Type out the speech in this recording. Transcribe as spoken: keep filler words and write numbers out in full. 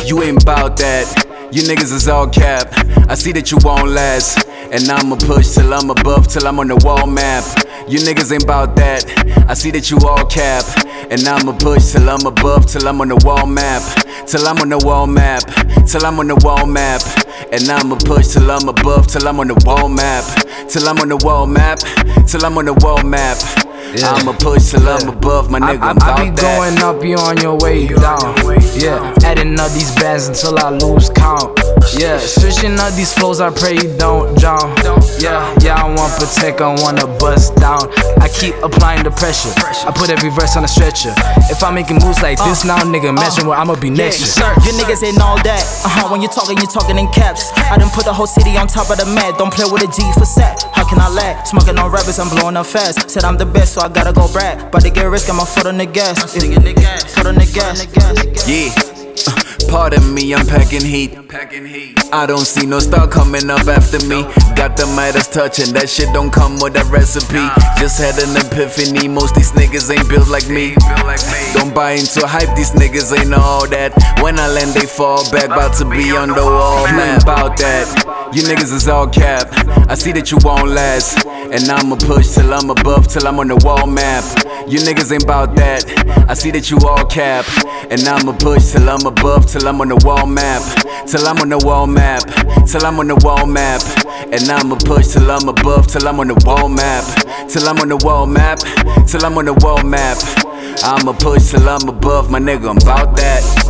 You ain't bout that. You niggas is all cap. I see that you won't last. And I'ma push till I'm above, till I'm on the wall map. You niggas ain't bout that. I see that you all cap. And I'ma push till I'm above, till I'm on the wall map. Till I'm on the wall map. Till I'm on the wall map. And I'ma push till I'm above, till I'm on the wall map. Till I'm on the wall map. Till I'm on the wall map. Yeah. I'ma push till I'm above, my nigga. I, I, I be that. going up, you on your way down. Yeah, adding up these bands until I lose count. Yeah, switching up these flows, I pray you don't drown. Yeah, yeah, I want protect, I wanna bust down. I keep applying the pressure, I put every verse on a stretcher. If I'm making moves like this now, nigga, imagine where I'ma be next year. You niggas ain't all that. Uh-huh, when you talking, you talking in caps. I done put the whole city on top of the mat. Don't play with a G for sap. How can I lag? Smoking on rappers, I'm blowing up fast. Said I'm the best, so I gotta go brag. But to get risk, I'm a foot on the gas. Foot on the gas. Yeah. Uh, pardon me, I'm packing heat. I don't see no star coming up after me. Got the Midas touch and that shit don't come with a recipe. Just had an epiphany, most these niggas ain't built like me. Don't buy into hype, these niggas ain't all that. When I land they fall back, bout to be on the wall. You ain't bout that. You niggas is all cap. I see that you won't last. And I'ma push till I'm above, till I'm on the wall map. You niggas ain't bout that. I see that you all cap. And I'ma push till I'm above, till I'm on the wall map. Till I'm on the wall map. Till I'm on the wall map. And I'ma push till I'm above, till I'm on the wall map. Till I'm on the wall map. Till I'm on the wall map. I'ma push till I'm above, my nigga, I'm bout that.